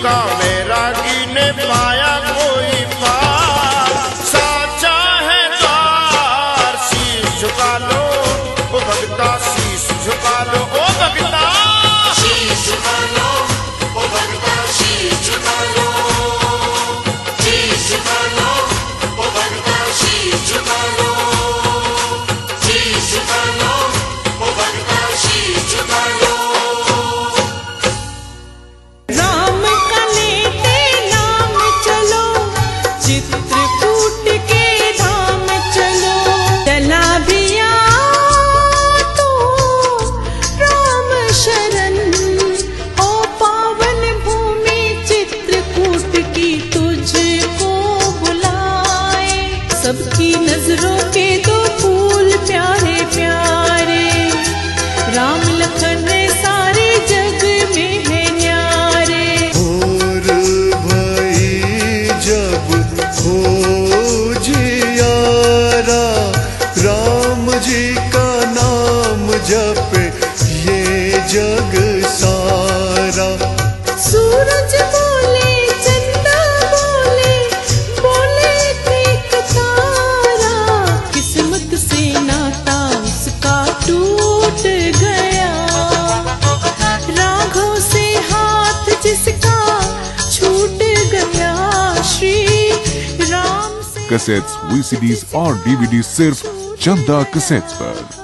झुका वैरागी ने पाया कोई पार, साचा है द्वार शीश झुका लो ओ भगता, शीश झुका लो ओ भगता, शीश झुका लो ओ भगता, शीश झुका लो, शीश झुका लो ओ भगता, शीश झुका लो, शीश झुका लो ओ भगता, शीश झुका लो। राम का लेते नाम चलो, चित्रकूट के धाम चलो, चला भिया तो राम शरण, ओ पावन भूमि चित्रकूट की तुझको बुलाए, सबकी नजरों के दो फूल प्यारे प्यारे, राम लखन सारे जग में है न्यारे। और भाई जब हो जियारा, राम जी का नाम जपे ये जग सारा। सूरज बोले चंदा बोले, बोले एक तारा, किस्मत से नाता उसका टूट गया, राघव से हाथ जिसका छूट गया, श्री राम से। कैसेट्स, वीसीडीज और डीवीडी सिर्फ चंदा कैसेट्स पर।